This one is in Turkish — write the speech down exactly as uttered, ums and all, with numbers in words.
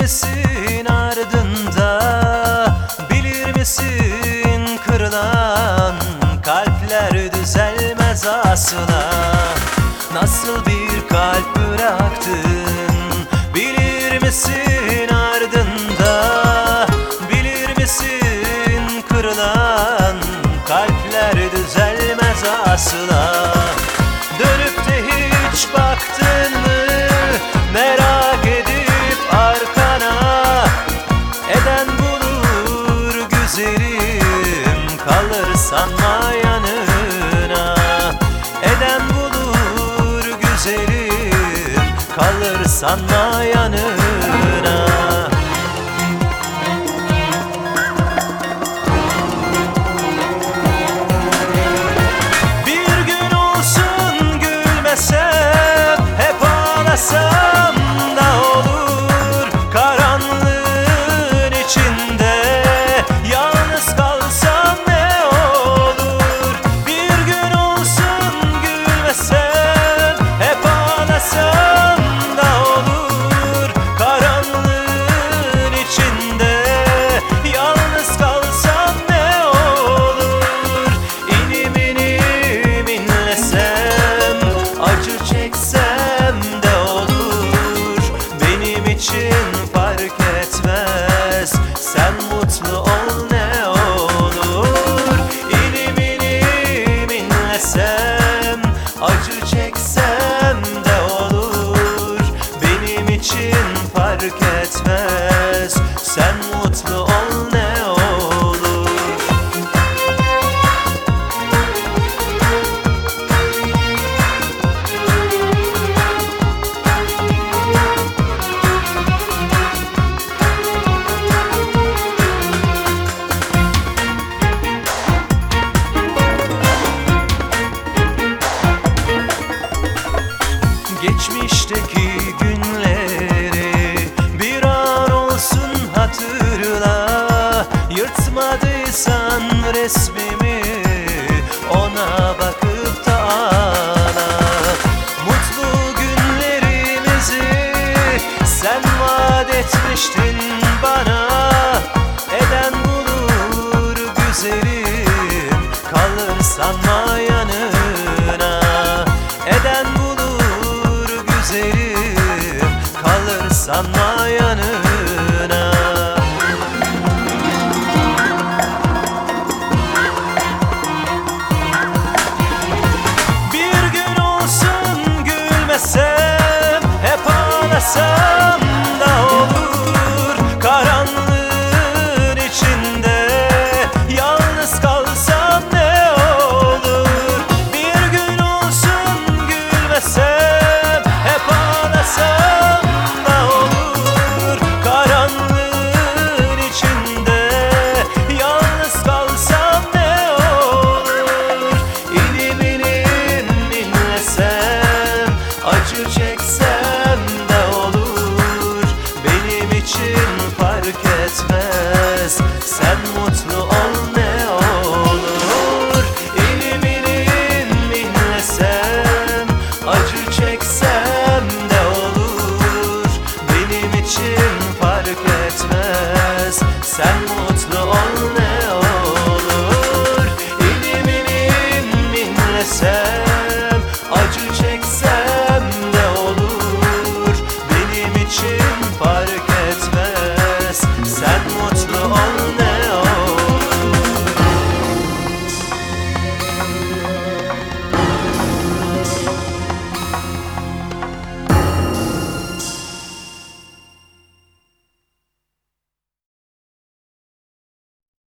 misin ardında? Bilir misin kırılan kalpler düzelmez asla? Nasıl bir kalp bıraktın? Bilir misin ardında? Bilir misin kırılan kalpler düzelmez asla? Dönüp de hiç baktın mı? Merak edip arkana, eden bulur güzelim, kalır sanma yanına. Eden bulur güzelim, kalır sanma yanına. Bir gün olsun gülmesem, hep ağlasam da olur. Karanlığın içinde yalnız kalsam ne olur? Bir gün olsun gülmesem, hep ağlasam da olur. Karanlığın içinde yalnız kalsam ne olur? İnim inim inlesem, acı çeksem de olur. Benim için fark etmez, sen mutlu ol ne olur. İnim inim inlesem, acı çeksem de olur. Benim için fark etmez, sen mutlu ol ne olur. Geçmişteki günleri bir an olsun hatırla. Yırtmadıysan resmimi, ona bakıp da ağla. Mutlu günlerimizi sen vaat etmiştin bana. Eden bulur güzelim, kalır sanma yanına. Eden bulur güzelim, kalır sanma yanına. Bir gün olsun gülmesem, hep ağlasam da olur. Karanlığın içinde yalnız kalsam ne olur? Bir gün olsun gülmesem, hep ağlasam da olur. Karanlığın içinde yalnız kalsam ne olur? İnim inim inlesem, acı çeksem de olur. Benim için fark etmez, sen mutlu ol ne olur. İnim inim inlesem, acı çeksem de olur. Benim için fark etmez, sen mutlu ol ne olur. İnim inim inlesem,